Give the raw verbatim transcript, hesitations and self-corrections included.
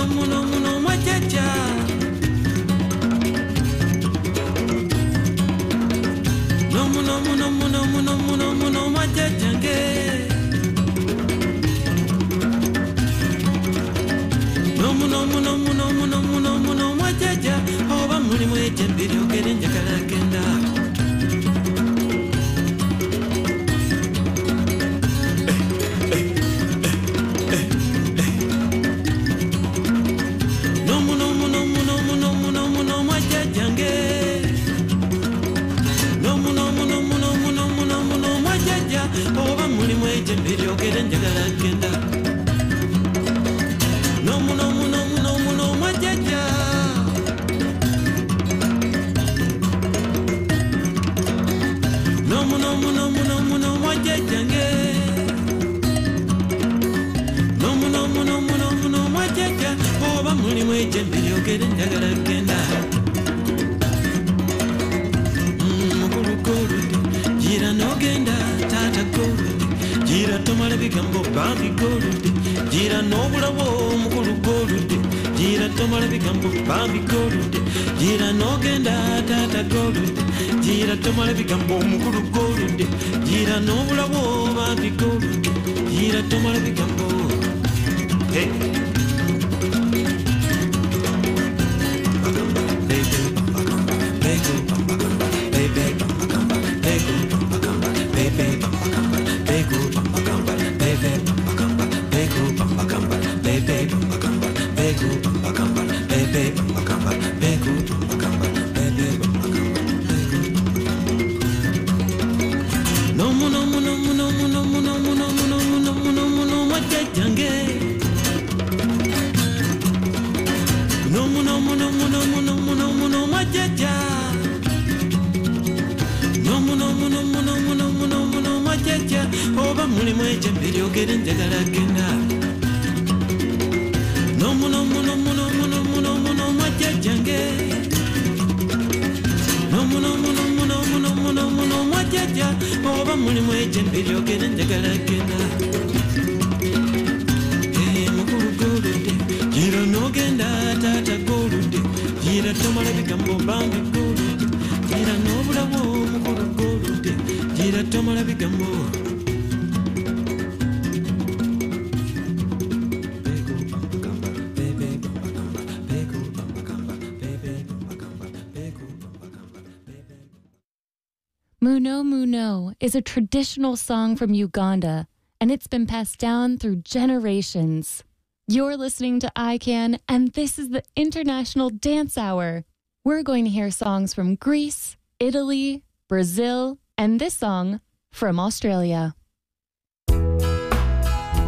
muno muno mwajaja. No muno muno muno muno muno muno mwajaja nge. No muno muno muno muno muno muno mwajaja. Oba muli mweje mbiri ogere njagala genda. Muno Muno is a traditional song from Uganda, and it's been passed down through generations. You're listening to I CAN, and this is the International Dance Hour. We're going to hear songs from Greece, Italy, Brazil, and this song from Australia.